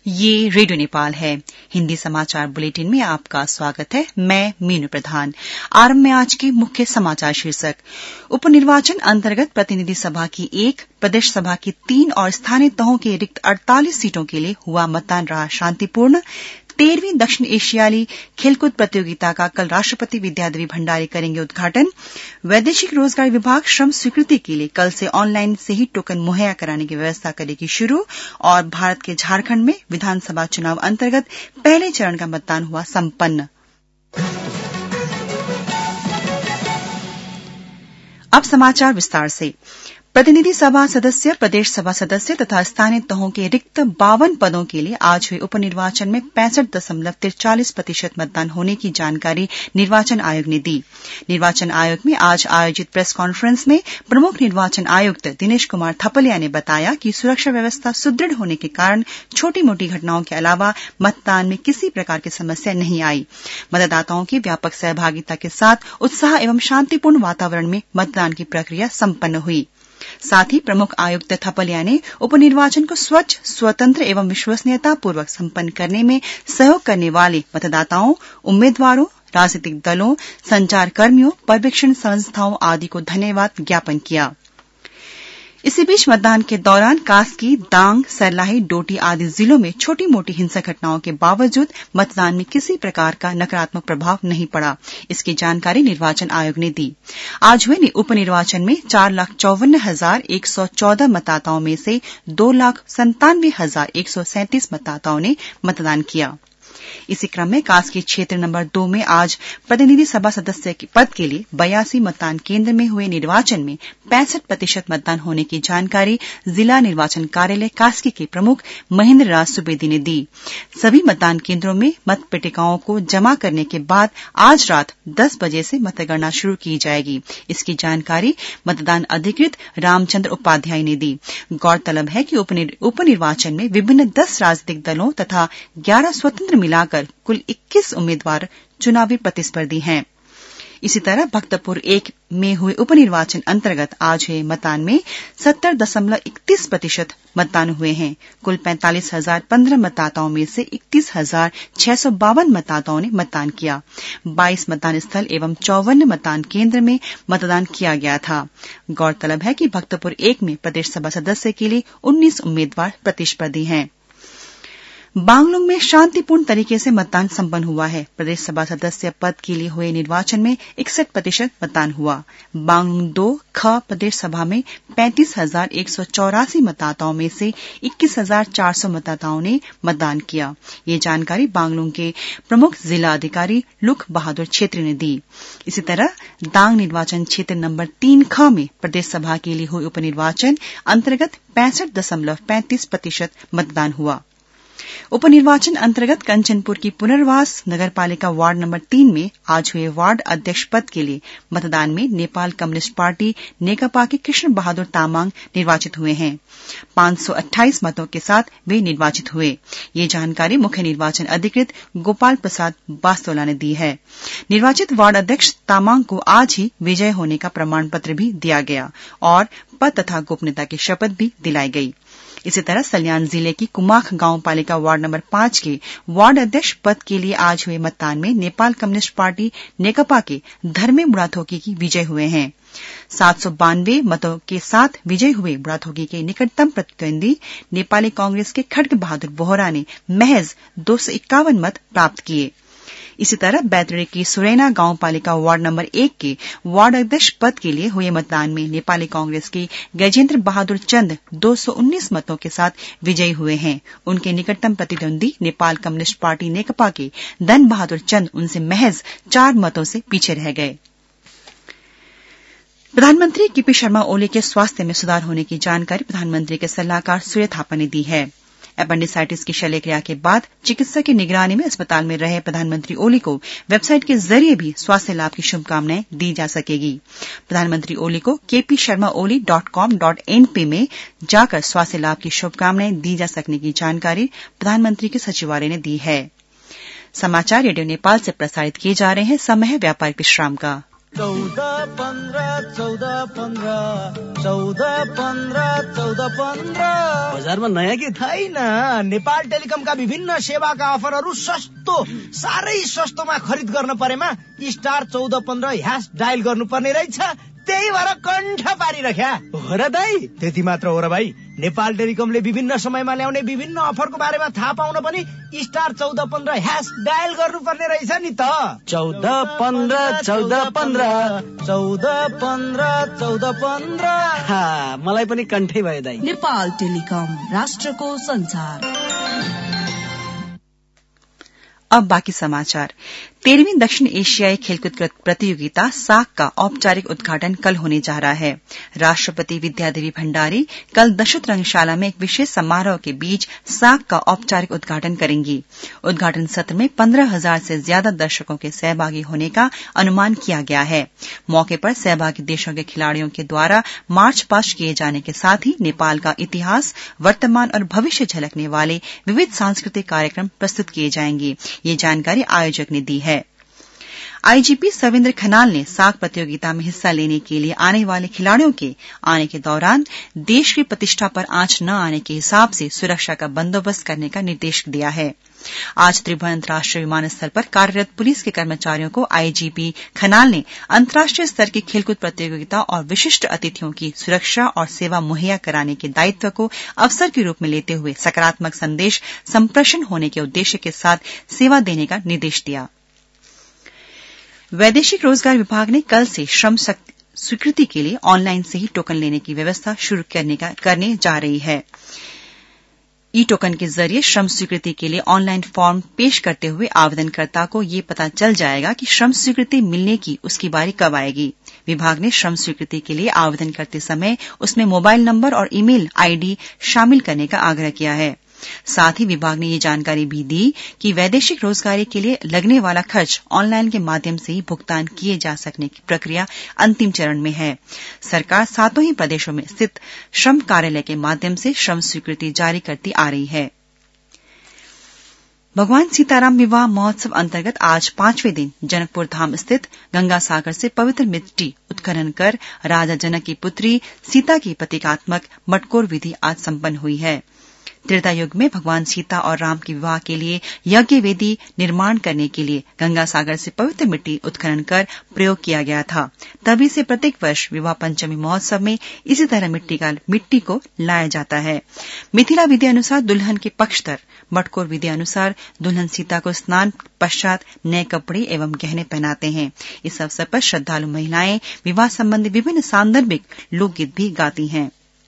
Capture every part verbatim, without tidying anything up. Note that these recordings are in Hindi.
ये रेडियो नेपाल है। हिंदी समाचार बुलेटिन में आपका स्वागत है। मैं मीनू प्रधान। आरंभ में आज के मुख्य समाचार शीर्षक। उपनिर्वाचन अंतर्गत प्रतिनिधि सभा की एक, प्रदेश सभा की तीन और स्थानीय तहों के रिक्त अड़तालीस सीटों के लिए हुआ मतदान रहा शांतिपूर्ण। तेरहवीं दक्षिण एशियाली खेलकूद प्रतियोगिता का कल राष्ट्रपति विद्यादेवी भण्डारी करेंगे उद्घाटन। वैदेशिक रोजगार विभाग श्रम स्वीकृति के लिए कल से ऑनलाइन से ही टोकन मुहैया कराने की व्यवस्था करेगी शुरू। और भारत के झारखंड में विधानसभा चुनाव अंतर्गत पहले चरण का मतदान हुआ संपन्न। अब समाचार विस्तार से। प्रतिनिधि सभा सदस्य, प्रदेश सभा सदस्य तथा स्थानीय तहों के रिक्त बावन पदों के लिए आज हुए उपनिर्वाचन में पैंसठ दशमलव तिरचालीस प्रतिशत मतदान होने की जानकारी निर्वाचन आयोग ने दी। निर्वाचन आयोग में आज आयोजित प्रेस कॉन्फ्रेंस में प्रमुख निर्वाचन आयुक्त दिनेश कुमार थपलिया ने बताया कि सुरक्षा व्यवस्था सुदृढ़ होने के कारण छोटी मोटी घटनाओं के अलावा मतदान में किसी प्रकार की समस्या नहीं आई। मतदाताओं की व्यापक सहभागिता के साथ उत्साह एवं शांतिपूर्ण वातावरण में मतदान की प्रक्रिया संपन्न हुई। साथ ही प्रमुख आयुक्त थपलिया ने उपनिर्वाचन को स्वच्छ, स्वतंत्र एवं विश्वसनीयता पूर्वक संपन्न करने में सहयोग करने वाले मतदाताओं, उम्मीदवारों, राजनीतिक दलों, संचारकर्मियों, पर्यवेक्षण संस्थाओं आदि को धन्यवाद ज्ञापन किया। इसी बीच मतदान के दौरान कास्की, दांग, सर्लाही, डोटी आदि जिलों में छोटी मोटी हिंसक घटनाओं के बावजूद मतदान में किसी प्रकार का नकारात्मक प्रभाव नहीं पड़ा। इसकी जानकारी निर्वाचन आयोग ने दी। आज हुए उपनिर्वाचन में चार लाख चौवन हजार एक सौ चौदह मतदाताओं में से दो लाख संतानवे हजार एक सौ सैंतीस मतदाताओं ने मतदान किया। इसी क्रम में कास्की क्षेत्र नंबर दो में आज प्रतिनिधि सभा सदस्य के पद के लिए बयासी मतदान केंद्र में हुए निर्वाचन में पैंसठ प्रतिशत मतदान होने की जानकारी जिला निर्वाचन कार्यालय कास्की के प्रमुख महेंद्र राज सुवेदी ने दी। सभी मतदान केंद्रों में मत पट्टिकाओं को जमा करने के बाद आज रात दस बजे से मतगणना शुरू की जाएगी। इसकी जानकारी मतदान अधिकृत रामचंद्र उपाध्याय ने दी। गौरतलब है कि उपनिर्वाचन में विभिन्न दस राजनीतिक दलों तथा ग्यारह स्वतंत्र मिलाकर कुल इक्कीस उम्मीदवार चुनावी प्रतिस्पर्धी हैं। इसी तरह भक्तपुर एक में हुए उपनिर्वाचन अंतर्गत आज हुए मतदान में सत्तर दशमलव इकतीस प्रतिशत मतदान हुए हैं। कुल पैंतालीस हजार पंद्रह मतदाताओं में से इकतीस हजार छह सौ बावन मतदाताओं ने मतदान किया। बाईस मतदान स्थल एवं चौवन मतदान केंद्र में मतदान किया गया था। गौरतलब है कि भक्तपुर एक में प्रदेश सभा सदस्य के लिए उन्नीस उम्मीदवार प्रतिस्पर्धी हैं। बांगलुंग में शांतिपूर्ण तरीके से मतदान संपन्न हुआ है। प्रदेश सभा सदस्य पद के लिए हुए निर्वाचन में इकसठ प्रतिशत मतदान हुआ। बांगलुंग दो ख प्रदेश सभा में पैंतीस हजार एक सौ चौरासी मतदाताओं में से इक्कीस हजार चार सौ मतदाताओं ने मतदान किया। ये जानकारी बांगलुंग के प्रमुख जिला अधिकारी लुक बहादुर छेत्री ने दी। इसी तरह दांग निर्वाचन क्षेत्र नंबर तीन ख में प्रदेश सभा के लिए हुए उपनिर्वाचन अंतर्गत पैंसठ दशमलव पैंतीस प्रतिशत मतदान हुआ। उपनिर्वाचन अंतर्गत कंचनपुर की पुनर्वास नगरपालिका वार्ड नंबर तीन में आज हुए वार्ड अध्यक्ष पद के लिए मतदान में नेपाल कम्युनिस्ट पार्टी नेकपा के कृष्ण बहादुर तामाङ निर्वाचित हुए हैं। पांच सौ अट्ठाईस मतों के साथ वे निर्वाचित हुए। ये जानकारी मुख्य निर्वाचन अधिकृत गोपाल प्रसाद बास्तोला ने दी है। निर्वाचित वार्ड अध्यक्ष तामाङ को आज ही विजय होने का प्रमाण पत्र भी दिया गया और पद तथा गोपनीयता की शपथ भी दिलाई गई। इसी तरह सल्यान जिले की कुमाख गांव पालिका वार्ड नंबर पांच के वार्ड अध्यक्ष पद के लिए आज हुए मतदान में नेपाल कम्युनिस्ट पार्टी नेकपा के धर्मे बुढ़ाथोकी की विजय हुए हैं। सात सौ बानवे मतों के साथ विजय हुए बुढ़ाथोकी के निकटतम प्रतिद्वंदी नेपाली कांग्रेस के खड्ग बहादुर बोहरा ने महज दो सौ इक्यावन मत प्राप्त किए। इसी तरह बैतडी की सुरैना गांव पालिका वार्ड नंबर एक के वार्ड अध्यक्ष पद के लिए हुए मतदान में नेपाली कांग्रेस के गजेन्द्र बहादुर चंद दो सौ उन्नीस मतों के साथ विजयी हुए हैं। उनके निकटतम प्रतिद्वंदी नेपाल कम्युनिस्ट पार्टी नेकपा के धन बहादुर चंद उनसे महज चार मतों से पीछे रह गए। प्रधानमंत्री केपी शर्मा ओली के स्वास्थ्य में सुधार होने की जानकारी प्रधानमंत्री के सलाहकार सूर्य थापा ने दी है। एपेंडिसाइटिस की शल्यक्रिया के बाद चिकित्सक की निगरानी में अस्पताल में रहे प्रधानमंत्री ओली को वेबसाइट के जरिए भी स्वास्थ्य लाभ की शुभकामनाएं दी जा सकेगी। प्रधानमंत्री ओली को K P Sharma Oli dot com dot NP में जाकर स्वास्थ्य लाभ की शुभकामनाएं दी जा सकने की जानकारी प्रधानमंत्री के सचिवालय ने दी है। समाचार रेडियो नेपाल से प्रसारित किए जा रहे हैं। समय है व्यापारिक विश्राम का। चौध पन्ध्र चौध पन्ध्र चौध पन्ध्र चौध पन्ध्र बजारमा नयाँ के छैन। नेपाल टेलिकमका विभिन्न सेवाका अफरहरू सस्तो, साह्रै सस्तोमा खरिद गर्न परेमा स्टार चौध पन्ध्र ह्यास डायल गर्नुपर्ने रहेछ। त्यही भएर कण्ठ पारिरख्या हो र दाई। त्यति मात्र हो र भाइ, नेपाल टेलिकमले विभिन्न समयमा ल्याउने विभिन्न अफरको बारेमा थाहा पाउन पनि स्टार चौध पन्ध्र ह्यास डायल गर्नुपर्ने रहेछ नि त। चौध पन्ध्र चौध पन्ध्र चौध पन्ध्र चौध पन्ध्र मलाई पनि कण्ठै भयो दाई। नेपाल टेलिकम, राष्ट्रको संचार। अब बाकी समाचार। तेरहवीं दक्षिण एशियाई खेलकूद प्रतियोगिता साक का औपचारिक उद्घाटन कल होने जा रहा है। राष्ट्रपति विद्यादेवी भण्डारी कल दशरथ रंगशाला में एक विशेष समारोह के बीच साक का औपचारिक उद्घाटन करेंगी। उद्घाटन सत्र में पंद्रह हजार से ज्यादा दर्शकों के सहभागी होने का अनुमान किया गया है। मौके पर सहभागी देशों के खिलाड़ियों के द्वारा मार्च पास्ट किए जाने के साथ ही नेपाल का इतिहास, वर्तमान और भविष्य झलकने वाले विविध सांस्कृतिक कार्यक्रम प्रस्तुत किए जाएंगे। ये जानकारी आयोजक ने दी है। आईजीपी सविंद्र खनाल ने साक प्रतियोगिता में हिस्सा लेने के लिए आने वाले खिलाड़ियों के आने के दौरान देश की प्रतिष्ठा पर आंच न आने के हिसाब से सुरक्षा का बंदोबस्त करने का निर्देश दिया है। आज त्रिभुवन अंतर्राष्ट्रीय विमानस्थल पर कार्यरत पुलिस के कर्मचारियों को आईजीपी खनाल ने अंतर्राष्ट्रीय स्तर की खेलकूद प्रतियोगिता और विशिष्ट अतिथियों की सुरक्षा और सेवा मुहैया कराने के दायित्व को अवसर के रूप में लेते हुए सकारात्मक संदेश संप्रेषण होने के उद्देश्य के साथ सेवा देने का निर्देश दिया। वैदेशिक रोजगार विभाग ने कल से श्रम स्वीकृति के लिए ऑनलाइन से ही टोकन लेने की व्यवस्था शुरू करने, का, करने जा रही है। ई टोकन के जरिए श्रम स्वीकृति के लिए ऑनलाइन फॉर्म पेश करते हुए आवेदनकर्ता को ये पता चल जाएगा कि श्रम स्वीकृति मिलने की उसकी बारी कब आएगी। विभाग ने श्रम स्वीकृति के लिए आवेदन करते समय उसमें मोबाइल नंबर और ईमेल आईडी शामिल करने का आग्रह किया है। साथ ही विभाग ने ये जानकारी भी दी कि वैदेशिक रोजगारी के लिए लगने वाला खर्च ऑनलाइन के माध्यम से ही भुगतान किए जा सकने की प्रक्रिया अंतिम चरण में है। सरकार सातों ही प्रदेशों में स्थित श्रम कार्यालय के माध्यम से श्रम स्वीकृति जारी करती आ रही है। भगवान सीताराम विवाह महोत्सव अंतर्गत आज पांचवें दिन जनकपुर धाम स्थित गंगा सागर से पवित्र मिट्टी उत्खनन कर राजा जनक की पुत्री सीता की प्रतीकात्मक मटकोर विधि आज संपन्न हुई है। त्रेता युग में भगवान सीता और राम के विवाह के लिए यज्ञ वेदी निर्माण करने के लिए गंगा सागर से पवित्र मिट्टी उत्खनन कर प्रयोग किया गया था। तभी से प्रत्येक वर्ष विवाह पंचमी महोत्सव में इसी तरह मिट्टी का मिट्टी को लाया जाता है। मिथिला विधि अनुसार दुल्हन के पक्षधर, मटकोर विधि अनुसार दुल्हन सीता को स्नान पश्चात नए कपड़े एवं गहने पहनाते हैं। इस अवसर पर श्रद्धालु महिलाएं विवाह संबंधी विभिन्न सांदर्भिक लोकगीत भी गाती हैं।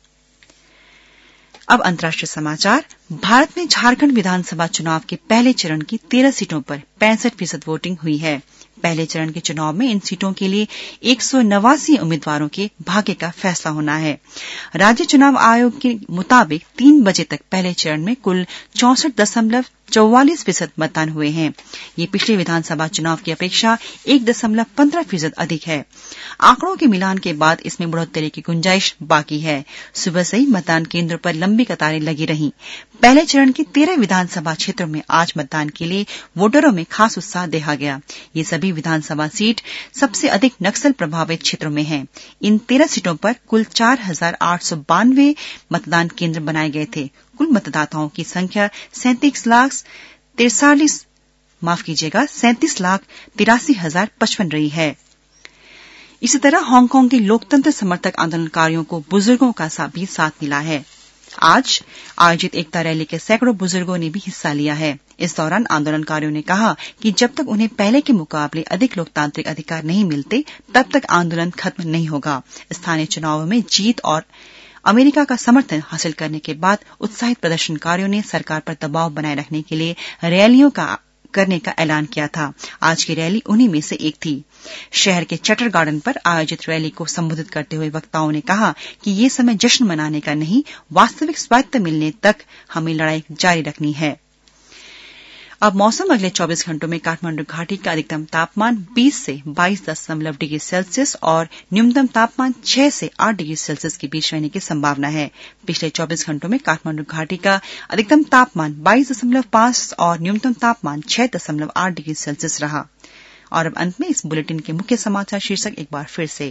अब अंतर्राष्ट्रीय समाचार। भारत में झारखंड विधानसभा चुनाव के पहले चरण की तेरह सीटों पर पैंसठ फीसद वोटिंग हुई है। पहले चरण के चुनाव में इन सीटों के लिए एक सौ नवासी उम्मीदवारों के भाग्य का फैसला होना है। राज्य चुनाव आयोग के मुताबिक तीन बजे तक पहले चरण में कुल चौसठ दशमलव चौवालीस फीसद मतदान हुए हैं। ये पिछले विधानसभा चुनाव की अपेक्षा एक दशमलव पंद्रह फीसद अधिक है। आंकड़ों के मिलान के बाद इसमें बढ़ोतरी की गुंजाइश बाकी है। सुबह से ही मतदान केंद्रों पर लंबी कतारें लगी रहीं। पहले चरण की तेरह विधानसभा क्षेत्रों में आज मतदान के लिए वोटरों में खास उत्साह देखा गया। ये सभी विधानसभा सीट सबसे अधिक नक्सल प्रभावित क्षेत्रों में हैं। इन तेरह सीटों पर कुल चार हजार आठ सौ बानवे मतदान केंद्र बनाए गए थे। कुल मतदाताओं की संख्या सैंतीस लाख तिरसालीस माफ कीजिएगा सैंतीस लाख तिरासी हजार पचपन रही है। इसी तरह हांगकांग के लोकतंत्र समर्थक आंदोलनकारियों को बुजुर्गों का सा भी साथ मिला है। आज आयोजित एकता रैली के सैकड़ों बुजुर्गों ने भी हिस्सा लिया है। इस दौरान आंदोलनकारियों ने कहा कि जब तक उन्हें पहले के मुकाबले अधिक लोकतांत्रिक अधिकार नहीं मिलते तब तक आंदोलन खत्म नहीं होगा। स्थानीय चुनावों में जीत और अमेरिका का समर्थन हासिल करने के बाद उत्साहित प्रदर्शनकारियों ने सरकार पर दबाव बनाए रखने के लिए रैलियों का करने का ऐलान किया था। आज की रैली उन्हीं में से एक थी। शहर के चटर गार्डन पर आयोजित रैली को संबोधित करते हुए वक्ताओं ने कहा कि ये समय जश्न मनाने का नहीं, वास्तविक स्वायत्त मिलने तक हमें लड़ाई जारी रखनी है। अब मौसम। अगले चौबीस घंटों में काठमांडू घाटी का अधिकतम तापमान बीस से बाईस दशमलव डिग्री सेल्सियस और न्यूनतम तापमान छह से आठ डिग्री सेल्सियस के बीच रहने की संभावना है। पिछले चौबीस घंटों में काठमांडू घाटी का अधिकतम तापमान बाईस दशमलव पांच और न्यूनतम तापमान छह दशमलव आठ डिग्री सेल्सियस रहा। और अब अंत में इस बुलेटिन के मुख्य समाचार शीर्षक एक बार फिर से।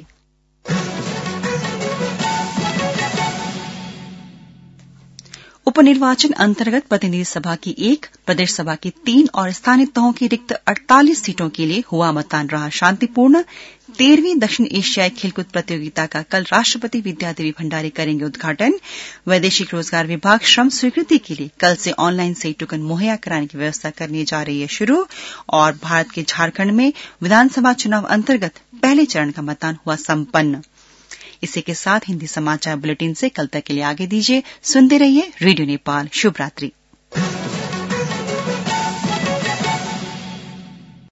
उपनिर्वाचन अंतर्गत प्रतिनिधि सभा की एक, प्रदेश सभा की तीन और स्थानीय तहों की रिक्त अड़तालीस सीटों के लिए हुआ मतदान रहा शांतिपूर्ण। तेरहवीं दक्षिण एशियाई खेलकूद प्रतियोगिता का कल राष्ट्रपति विद्यादेवी भंडारी करेंगे उद्घाटन। वैदेशिक रोजगार विभाग श्रम स्वीकृति के लिए कल से ऑनलाइन सही टोकन मुहैया कराने की व्यवस्था करने जा रही है शुरू। और भारत के झारखंड में विधानसभा चुनाव अंतर्गत पहले चरण का मतदान हुआ संपन्न। इसी के साथ हिंदी समाचार बुलेटिन से कल तक के लिए आगे दीजिए। सुनते रहिए रेडियो नेपाल। शुभ रात्रि।